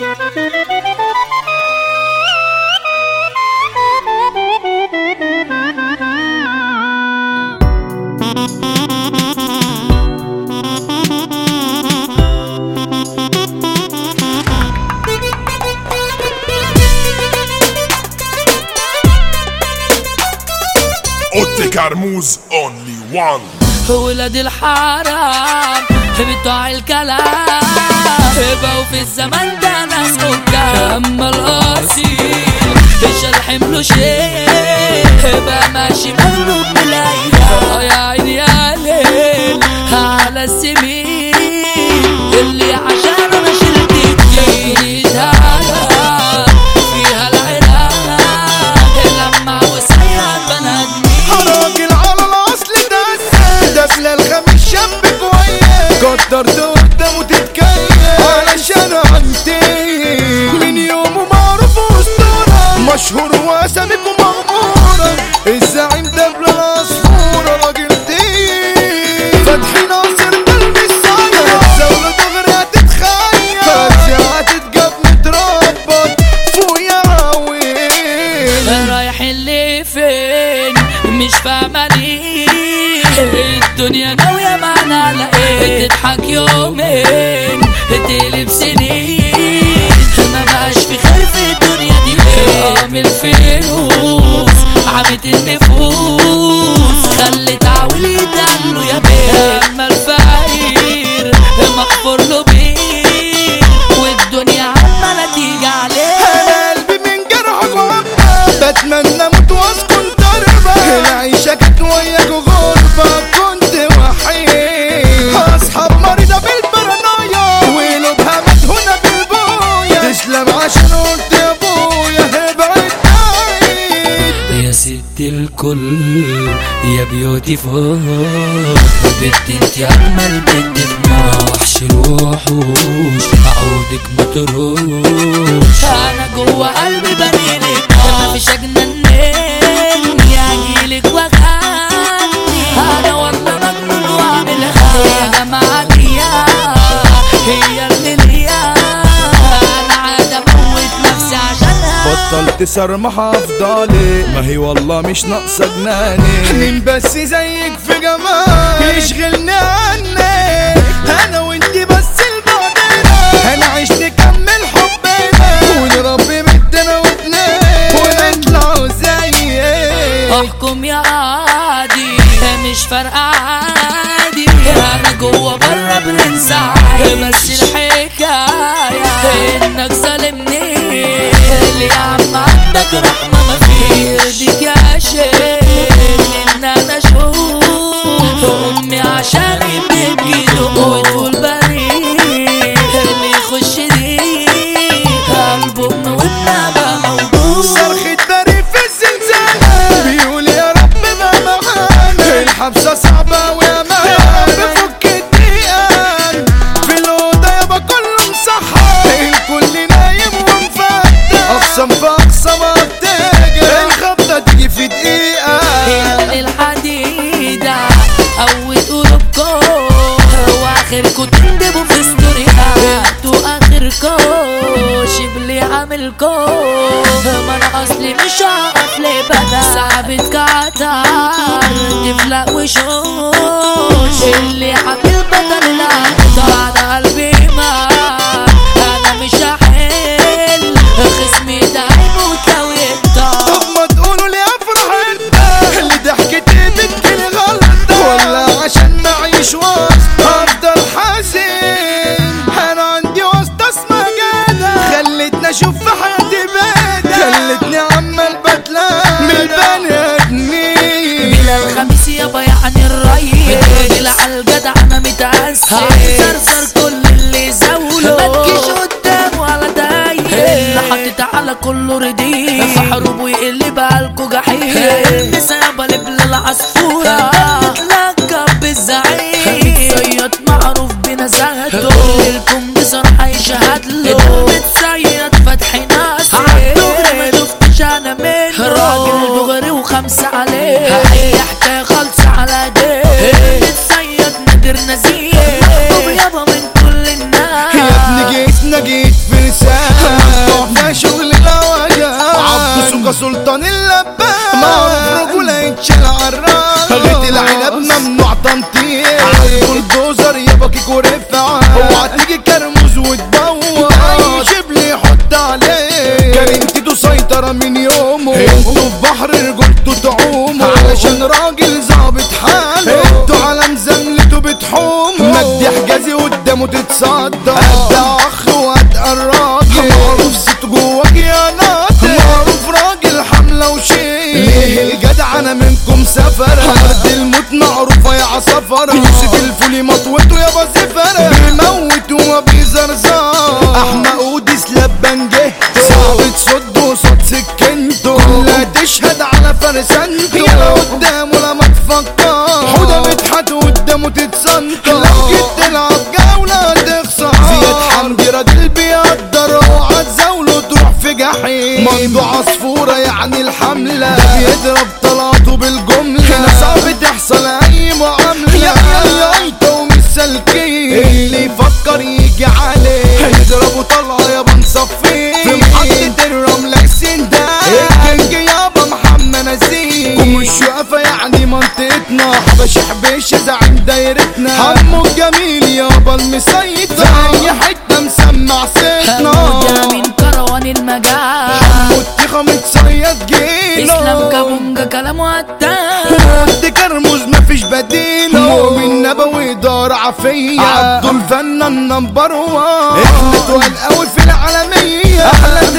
اوتي كرموز اونلي وان. ولاد الحرام بتوع الكلام بقوا في الزمن ده ناس حكام. اما الاصيل مش الحمل شيء بقى ماشي مغلوب بالايام. يا عيني يا ليل على السمين اللي عشان انا شلت الجديد فيها العراق لما وسعيها بنادمين. راجل على الاصل ده بلا الخميس شاب كويس قدرت قدامه تتكيف علشان انتهي من يومه معروف اسطوره مشهور واساميك ومغموره. الزعيم ده بلا العصفوره راجل تقيل فتحي ناصر قلب الصايع الزولة دغري هتتخيل هتتجاب متربط فوق يا عويل. رايح اللي فين مش فاهماني الدنيا ناوية معنا لقيت تضحك يومين تقلب سنين ما بقاش في خير في الدنيا دي. من الفلوس عمت النفوس خلت عاول يدلو يا بيه. اما الفقير مغفور له بيه والدنيا عمالة تيجي عليه. انا قلبي من جرحك وعبة بتمنى اموت واسكن تربة. العيشة كانت وياك غربة كنت وحيد. اصحاب مريضة بالبرانويا وقلوبها مدهونة بالبويا تسلم عشان قلت يا ابويا ابعد بعيد. يا ست الكل يا بيوتيفول بنت انت اجمل بنت في وحش الوحوش عودك ما تروش. انا جوه قلبي بنيلك مفيش اجنن مني اجيلك واغني. انا والله مجنون واعمل يا جماعه هي اللي ليا. انا عاد اموت نفسي عشانها بطلت سرمح افضالي ما هي والله مش ناقصه جناني. مين بس زيك في جمال يشغلني عنك انا وانتي بس لبعضنا. انا عشت كمل حبنا ونربي بنتنا واتنين ونطلعوا زيك. احكم يا عادي مش فارقه عادي. انا جوه بره برنس عادي بس الحكايه انك ظالمني. اللي يا عم عندك رحمه ما فيش يا شيخ ان انا اشوف امي عشان ابني وتقول بريء اللي يخش دي قلبه امه وابنها موجود. صرخة بريء في الزلزال بيقول يا رب ما معانا. الحبسة صعبة ويا ما بفك الدقيقة في الأوضة يابا كله مصحى الكل نايم ومفتح أقسم في أقسم أبتجر الخبطة تيجي في دقيقة. هي الحديدة قوت قلوبكم واخركم تندبوا في ستوريها انتوا اخركم شبلي عاملكم. ما انا اصلي مش هقف لبدا صعبة كعتر تفلق وشوش اللي حبيب بدل العطا. انا قلبي مات انا مش هحل خصمي ده هيموت لو يقطع. طب ما تقولوا لي افرح انت اللي ضحكتي بتجيلي غلطة ولا عشان معيش وسط هفضل حزين. انا عندي وسط اسمها جدع خلتني اشوف في حياتي بدع خلتني عمال بتلام من البني ادمين. بلا الخميس يابا يعني الريس بتقول على الجدع انا متأثر زرزر كل اللي زاوله ما تجيش قدامه على دايق اللي حاطط على كله رديف في حروب ويقلب بالكو جحيم. لسه يابا لبلا العصفورة متلقب بالزعيم صياد معروف بنزاهته لكم بصراحة يشهد له متصيد فتحي ناصر عالدغري ما شفتش انا منه راجل دغري وخمسة عليه يحكي خلص على ديه متصيد نادر نزيه مكتوب يابا من كل الناس. يا ابني جيت نجيت في رسالة سلطان اللبان معروف رجولة يتشال عالراس غيت العنب ممنوع تنطيط البلدوزر يابا كيكو رفعة اوعى تيجي كرموز وتبوظ اي شبل يحط عليه كريمتي سيطرة من يومه انتوا في بحر رجولته تعوموا علشان راجل ظابط حاله انتوا على مزاملته بتحوموا مجدي حجازي قدامه تتصدى قد اخ وقد الراجل معروف ست جواك يا ناطق معروف راجل حملة وشيء ليه الجدع انا منكم سفر ارض الموت معروفة يا عصفرة يوسف الفولي مطوته يابا زفرة بيموت وما بيزرزر احمق وديس لبان جهته صعب تصد وصد سكنته كلها تشهد على فرسانته يلا قدامه لما تفكر حودة مدحت قدامه تتصنطر لو جيت تلعب جولة تخسر زياد حمدي راجل بيقدر اوعى تزاوله تروح في جحيم مندو عصفورة يعني الحملة ده بيضرب طلاته بالجملة هنا صعب تحصل اي معاملة يا انت ومش سالكين اللي يفكر يجي عليه هيضربوا طلعة يابا نصفيه في محطة الرملة السندان الكينج يابا محمد نسيم ومش واقفة يعني منطقتنا حبش حبيش زعيم دايرتنا حمو الجميل يابا المسيطر في اي حتة مسمع صيتنا حمو من كروان المجال حمو التخة متصيد جيله اسلام كابونجا كلامه قتال ودي كرموز مفيش بديله مؤمن نبوي دار عافية عبدو الفنان نمبر 1 احنا تقال قوي في العالمية احلى